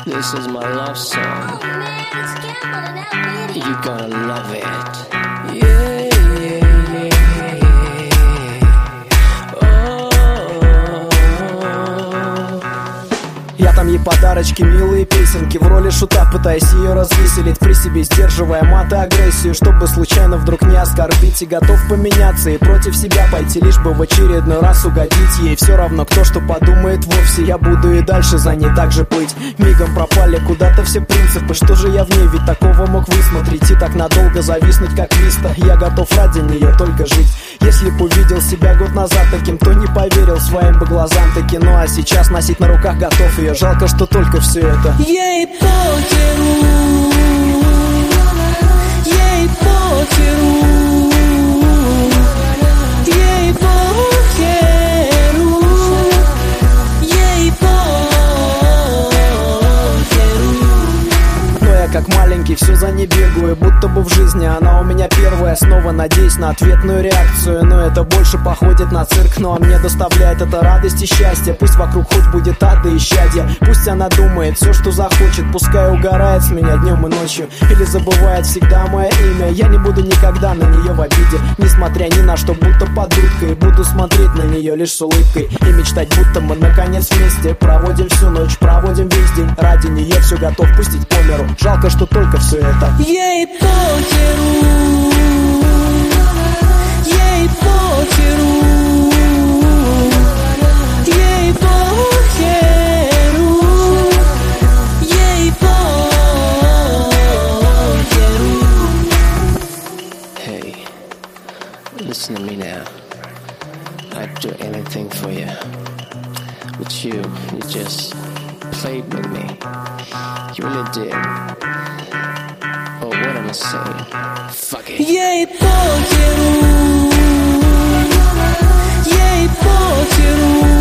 This is my love song. You're gonna love it. Yeah, yeah, yeah. Oh. Я там ей подарочки, милые песенки, в роли шута пытаясь ее развеселить, при себе сдерживая мат и агрессию, чтобы случайно вдруг не оскорбить. И готов поменяться и против себя пойти, лишь бы в очередной раз угодить ей. Все равно кто что подумает вовсе, я буду и дальше за ней так же плыть. Мигом пропали куда-то все принципы, что же я в ней ведь такого мог высмотреть и так надолго зависнуть как Виста. Я готов ради нее только жить. Если б увидел себя год назад таким, то не поверил своим бы глазам таки. Ну а сейчас носить на руках готов ее. Жалко, что только все это ей похеру, ей похеру, ей похеру, ей похеру. Но я как маленький все за ней бегаю, будто бы в жизни она у меня первая. Снова надеюсь на ответную реакцию, но это больше походит на цирк. Ну а мне доставляет это радость и счастье. Пусть вокруг хоть будет ад и исчадье, пусть она думает все, что захочет. Пускай угорает с меня днем и ночью, или забывает всегда мое имя. Я не буду никогда на нее в обиде, несмотря ни на что, будто под дудкой. Буду смотреть на нее лишь с улыбкой и мечтать, будто мы наконец вместе. Проводим всю ночь, проводим весь день. Ради нее все готов пустить по миру. Жалко, что только все это ей похеру, ей похеру, ей похеру, ей похеру. Hey, listen to me now. I'd do anything for you. But you just played with me. You really did. Oh, what am I saying? Fuck it. Ей похеру, ей похеру.